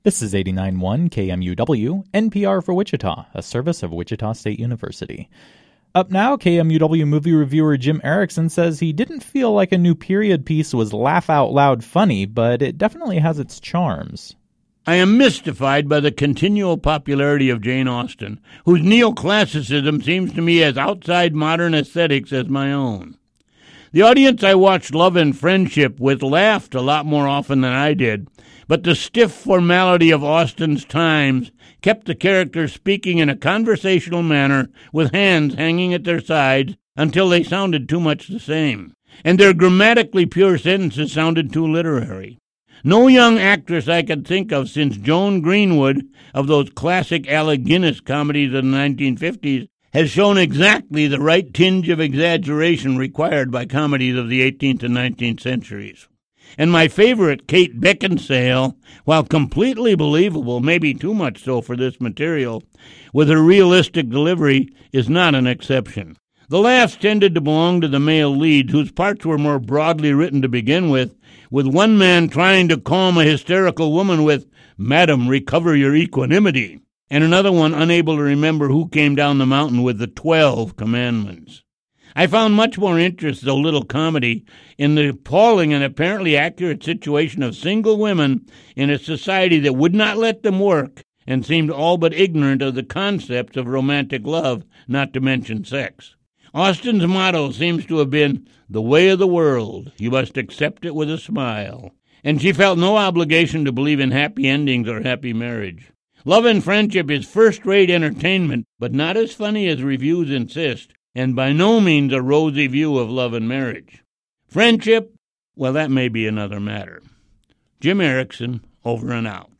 This is 89.1 KMUW, NPR for Wichita, a service of Wichita State University. Up now, KMUW movie reviewer Jim Erickson says he didn't feel like a new period piece was laugh-out-loud funny, but it definitely has its charms. I am mystified by the continual popularity of Jane Austen, whose neoclassicism seems to me as outside modern aesthetics as my own. The audience I watched Love and Friendship with laughed a lot more often than I did, but the stiff formality of Austen's times kept the characters speaking in a conversational manner with hands hanging at their sides until they sounded too much the same, and their grammatically pure sentences sounded too literary. No young actress I could think of since Joan Greenwood of those classic Alec Guinness comedies of the 1950s has shown exactly the right tinge of exaggeration required by comedies of the 18th and 19th centuries. And my favorite, Kate Beckinsale, while completely believable, maybe too much so for this material, with her realistic delivery, is not an exception. The laughs tended to belong to the male leads, whose parts were more broadly written to begin with one man trying to calm a hysterical woman with, "Madam, recover your equanimity," and another one unable to remember who came down the mountain with the 12 commandments. I found much more interest, though little comedy, in the appalling and apparently accurate situation of single women in a society that would not let them work and seemed all but ignorant of the concepts of romantic love, not to mention sex. Austen's motto seems to have been, "The way of the world, you must accept it with a smile," and she felt no obligation to believe in happy endings or happy marriage. Love and Friendship is first-rate entertainment, but not as funny as reviews insist, and by no means a rosy view of love and marriage. Friendship, well, that may be another matter. Jim Erickson, over and out.